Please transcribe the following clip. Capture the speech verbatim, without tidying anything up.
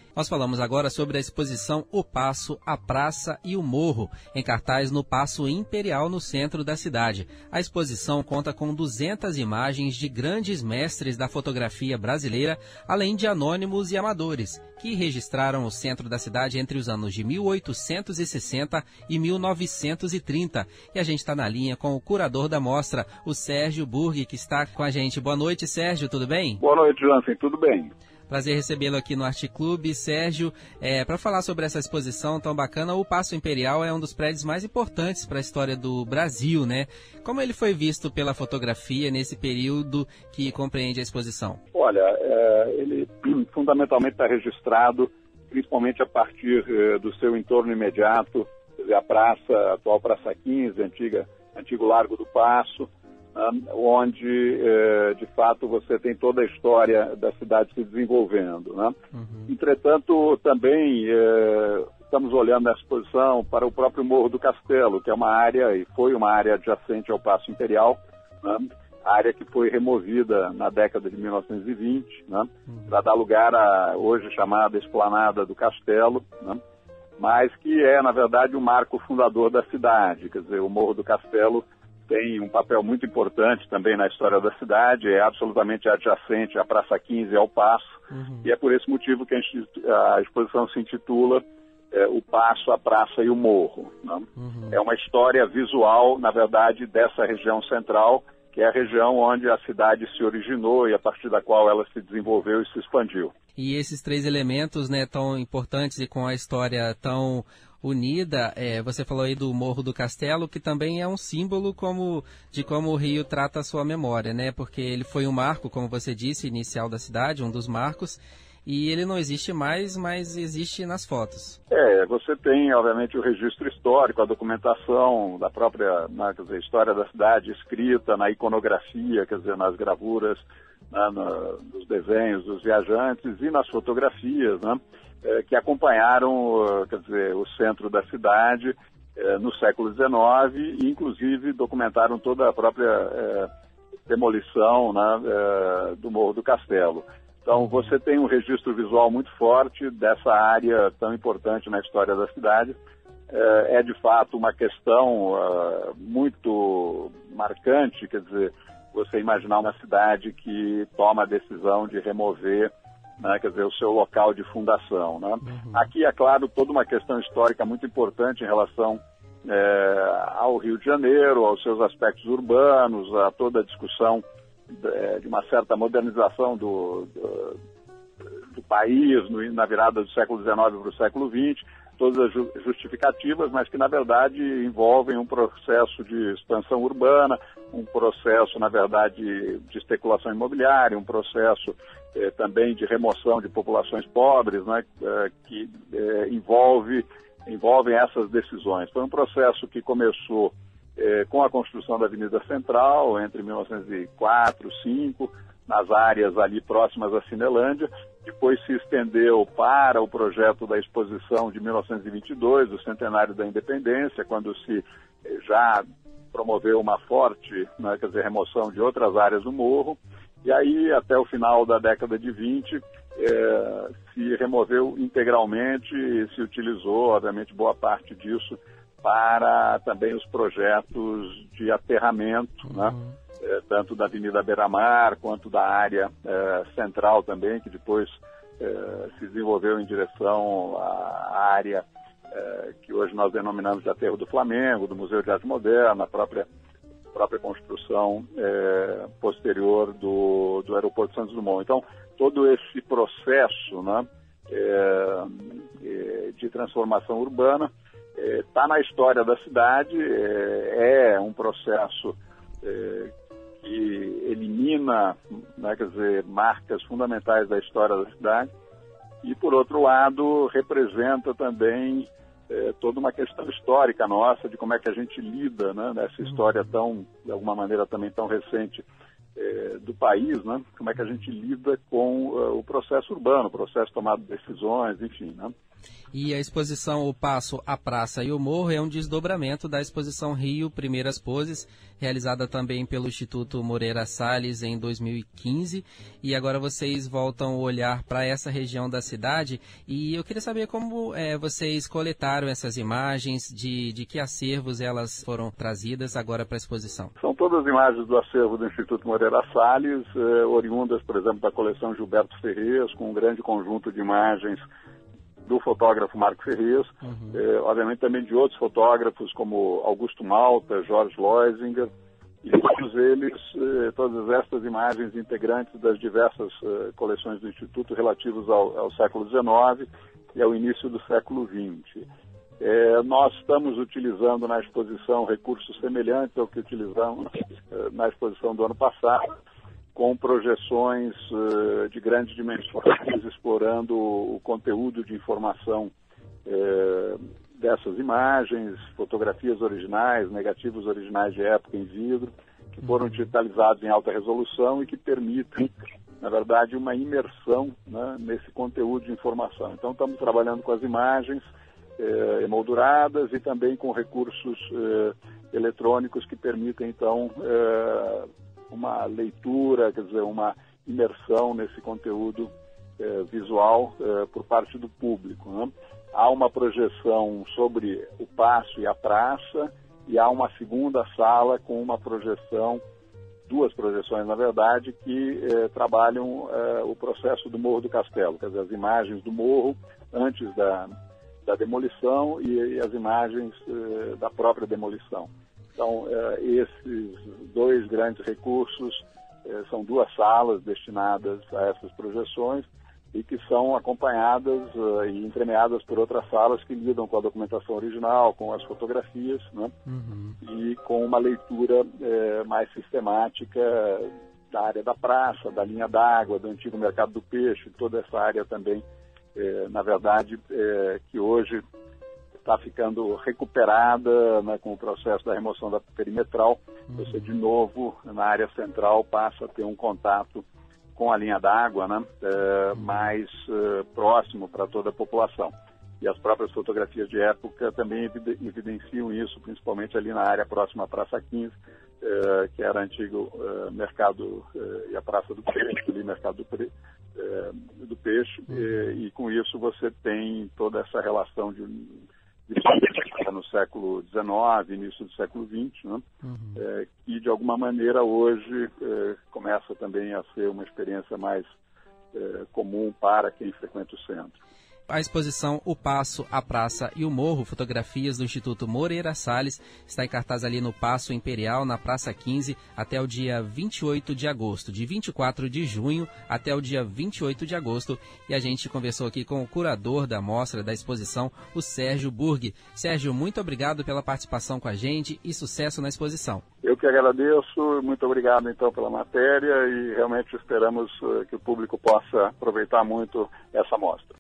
Nós falamos agora sobre a exposição O Paço, a Praça e o Morro, em cartaz no Paço Imperial, no centro da cidade. A exposição conta com duzentas imagens de grandes mestres da fotografia brasileira, além de anônimos e amadores, que registraram o centro da cidade entre os anos de mil oitocentos e sessenta e mil novecentos e trinta. E a gente está na linha com o curador da mostra, o Sérgio Burghi, que está com a gente. Boa noite, Sérgio, tudo bem? Boa noite, Jansen, tudo bem? Prazer recebê-lo aqui no Arte Clube. Sérgio, é, para falar sobre essa exposição tão bacana, o Paço Imperial é um dos prédios mais importantes para a história do Brasil, né? Como ele foi visto pela fotografia nesse período que compreende a exposição? Olha, é, ele fundamentalmente está registrado principalmente a partir é, do seu entorno imediato, quer dizer, a praça, a atual Praça quinze, antiga, antigo Largo do Paço, onde, de fato, você tem toda a história da cidade se desenvolvendo, né? Uhum. Entretanto, também estamos olhando nessa exposição para o próprio Morro do Castelo, que é uma área, e foi uma área adjacente ao Paço Imperial, né? Área que foi removida na década de mil novecentos e vinte, né? Uhum. Para dar lugar à hoje chamada Esplanada do Castelo, né? Mas que é, na verdade, o marco fundador da cidade. Quer dizer, o Morro do Castelo tem um papel muito importante também na história da cidade, é absolutamente adjacente à Praça quinze e ao Paço, uhum. E é por esse motivo que a, a exposição se intitula é, O Paço, a Praça e o Morro, né? Uhum. É uma história visual, na verdade, dessa região central, que é a região onde a cidade se originou e a partir da qual ela se desenvolveu e se expandiu. E esses três elementos, né, tão importantes e com a história tão unida, é, você falou aí do Morro do Castelo, que também é um símbolo como, de como o Rio trata a sua memória, né? Porque ele foi um marco, como você disse, inicial da cidade, um dos marcos, e ele não existe mais, mas existe nas fotos. É, você tem, obviamente, o registro histórico, a documentação da própria, né, quer dizer, história da cidade escrita na iconografia, quer dizer, nas gravuras, né, no, nos desenhos dos viajantes e nas fotografias, né? É, que acompanharam, quer dizer, o centro da cidade é, no século dezenove e, inclusive, documentaram toda a própria é, demolição, né, é, do Morro do Castelo. Então, você tem um registro visual muito forte dessa área tão importante na história da cidade. É, é de fato, uma questão uh, muito marcante, quer dizer, você imaginar uma cidade que toma a decisão de remover, né, quer dizer, o seu local de fundação, né? Uhum. Aqui, é claro, toda uma questão histórica muito importante em relação é, ao Rio de Janeiro, aos seus aspectos urbanos, a toda a discussão de, de uma certa modernização do, do, do país no, na virada do século dezenove para o século vinte, todas as ju- justificativas, mas que, na verdade, envolvem um processo de expansão urbana, um processo, na verdade, de especulação imobiliária, um processo eh, também de remoção de populações pobres, né, eh, que eh, envolve, envolvem essas decisões. Foi um processo que começou eh, com a construção da Avenida Central, entre mil novecentos e quatro, mil novecentos e cinco, nas áreas ali próximas à Cinelândia, depois se estendeu para o projeto da exposição de mil novecentos e vinte e dois, do centenário da independência, quando se já promoveu uma forte, né, quer dizer, remoção de outras áreas do morro, e aí até o final da década de vinte eh, se removeu integralmente e se utilizou, obviamente, boa parte disso para também os projetos de aterramento, uhum. né? É, tanto da Avenida Beira-Mar quanto da área é, central também, que depois é, se desenvolveu em direção à área é, que hoje nós denominamos de Aterro do Flamengo, do Museu de Arte Moderna, a própria, própria construção é, posterior do, do Aeroporto Santos Dumont. Então, todo esse processo, né, é, é, de transformação urbana está é, na história da cidade, é, é um processo é, que elimina, né, quer dizer, marcas fundamentais da história da cidade e, por outro lado, representa também é, toda uma questão histórica nossa de como é que a gente lida, né, nessa história tão, de alguma maneira também tão recente é, do país, né? Como é que a gente lida com uh, o processo urbano, o processo de tomada de decisões, enfim, né? E a exposição O Paço, a Praça e o Morro é um desdobramento da exposição Rio Primeiras Poses, realizada também pelo Instituto Moreira Salles em dois mil e quinze. E agora vocês voltam o olhar para essa região da cidade. E eu queria saber como é, vocês coletaram essas imagens, de, de que acervos elas foram trazidas agora para a exposição. São todas imagens do acervo do Instituto Moreira Salles, eh, oriundas, por exemplo, da coleção Gilberto Ferrez, com um grande conjunto de imagens do fotógrafo Marco Ferrez, uhum. eh, obviamente também de outros fotógrafos como Augusto Malta, Jorge Loisinger, e todos eles, eh, todas estas imagens integrantes das diversas eh, coleções do Instituto relativos ao, ao século dezenove e ao início do século vinte. Eh, nós estamos utilizando na exposição recursos semelhantes ao que utilizamos eh, na exposição do ano passado, com projeções uh, de grandes dimensões, explorando o conteúdo de informação uh, dessas imagens, fotografias originais, negativos originais de época em vidro, que foram digitalizados em alta resolução e que permitem, na verdade, uma imersão, né, nesse conteúdo de informação. Então, estamos trabalhando com as imagens uh, emolduradas e também com recursos uh, eletrônicos que permitem, então, uh, uma leitura, quer dizer, uma imersão nesse conteúdo eh, visual eh, por parte do público, né? Há uma projeção sobre o Paço e a Praça e há uma segunda sala com uma projeção, duas projeções, na verdade, que eh, trabalham eh, o processo do Morro do Castelo, quer dizer, as imagens do morro antes da, da demolição e, e as imagens eh, da própria demolição. Então, eh, esses dois grandes recursos eh, são duas salas destinadas a essas projeções e que são acompanhadas eh, e entremeadas por outras salas que lidam com a documentação original, com as fotografias, né? Uhum. E com uma leitura eh, mais sistemática da área da praça, da linha d'água, do antigo mercado do peixe, toda essa área também, eh, na verdade, eh, que hoje está ficando recuperada, né, com o processo da remoção da perimetral. Uhum. Você, de novo, na área central, passa a ter um contato com a linha d'água, né, é, uhum. mais é, próximo para toda a população. E as próprias fotografias de época também evidenciam isso, principalmente ali na área próxima à Praça quinze, é, que era antigo é, mercado é, e a Praça do Peixe, ali mercado do, pre, é, do Peixe, uhum. e, e com isso você tem toda essa relação de no século dezenove, início do século vinte, né? Uhum. é, que de alguma maneira hoje é, começa também a ser uma experiência mais é, comum para quem frequenta o centro. A exposição O Paço, a Praça e o Morro, fotografias do Instituto Moreira Salles, está em cartaz ali no Paço Imperial, na Praça quinze, até o dia vinte e oito de agosto, de vinte e quatro de junho até o dia vinte e oito de agosto. E a gente conversou aqui com o curador da mostra, da exposição, o Sérgio Burg. Sérgio, muito obrigado pela participação com a gente e sucesso na exposição. Eu que agradeço, muito obrigado então pela matéria e realmente esperamos uh, que o público possa aproveitar muito essa mostra.